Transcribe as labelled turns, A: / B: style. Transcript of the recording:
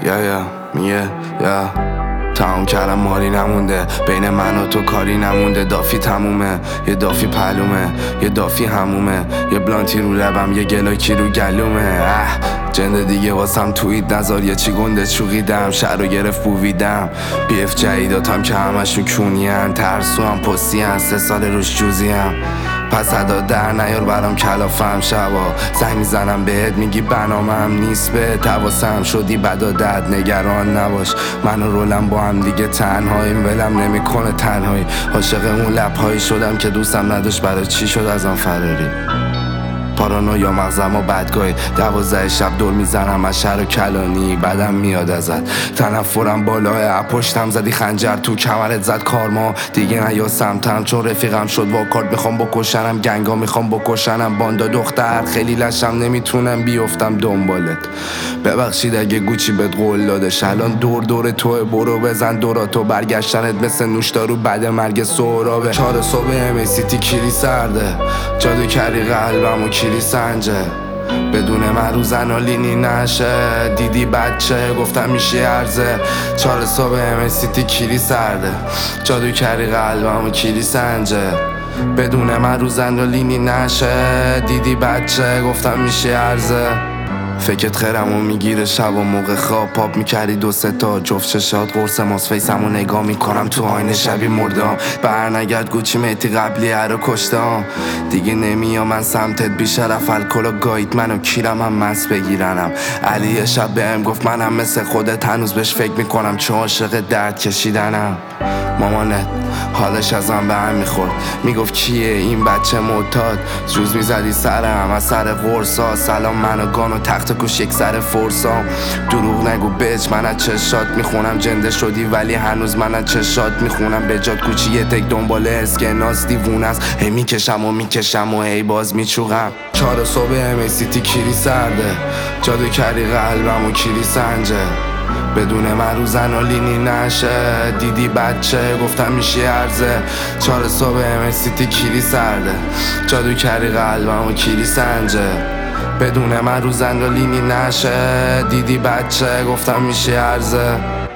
A: میگه تمام کردم مالی نمونده، بین من و تو کاری نمونده. دافی تمومه، یه دافی پلومه، یه دافی همومه، یه بلانتی رو لبم، یه گلاکی رو گلومه. جنده دیگه واسم تویید نزار، یه چی گنده چوقیدم، شهر رو گرفت بویدم. بی اف جدیداتم که همشون کونین، ترسو هم پستی هن، 3 سال روش جوزیم. پس ادا در نیار برام کلافم، شبا زنگ میزنم بهت میگی بنامم نیست، به تواسم شدی بدادت، نگران نباش من و رولم با هم دیگه تنهاییم، ولم نمیکنه تنهایی. عاشق اون لبهایی شدم که دوستم نداشت، برای چی شد از آن فراری؟ پارانویا مغزم و بدگاهی، 12 شب دور میزنم از شهر و کلانی، بدم میاد ازت. تنفرم بالاه، پشتم زدی خنجر تو کمرت زد کارما، دیگه نیا سمتم چون رفیقم شد واکارد. میخوام بکشنم گنگا، میخوام بکشنم باندا دختر، خیلی لشم نمیتونم بیفتم دنبالت. ببخشید اگه گوچی بهت قول دادش، الان دور توه، برو بزن دوراتو، برگشتنت مثل نوشدارو بعد مرگ سهرابه. 4 صبح ام سیتی کیری سرده، جادو کردی قلبم و کیری سنجه، بدون من رو زنالینی نشه. دیدی بچه گفتم میشه ارزه، 4 صبح ام سیتی کیری سرده، جادو کردی قلبم و کیری سنجه، بدون من رو زنالینی نشه. دیدی بچه گفتم میشه ارزه. فکرت خیرمو میگیره شب و موقع خواب، پاپ میکردی 2-3 تا جفت چشات قرص ماس، فیسمو نگاه میکنم تو آینه شبی مردم. برنگرد گوچی میتی قبلی رو کشتم، دیگه نمیام من سمتت، بیشرف الکل و گایید منو کیرم هم مست بگیرنم. علی شب بهم گفت منم مثل خودت، هنوز بهش فکر میکنم چون عاشق درد کشیدنم. مامانت حالش ازم به هم میخورد، میگفت کیه این بچه معتاد، جوز میزدی سرم از سر قرصا، سلام من و گان و تخت کش یک سر فرسام. دروغ نگو بچ، من از چشات میخونم، جنده شدی ولی هنوز من از چشات میخونم. به جات کوچی یه تک دنبال اسکناس دیوونه است، هی میکشم و هی باز میچوغم. 4 صبح ام سیتی کیری سرده، جادو کردی قلبم و کیری سنجه، بدون من رو زنالینی نشه. دیدی بچه گفتم میشه ارزه، 4 صبح ام سیتی کیری سرده، جادو کردی قلبم و کیری سنجه، بدون من رو زنالینی نشه. دیدی بچه گفتم میشه ارزه.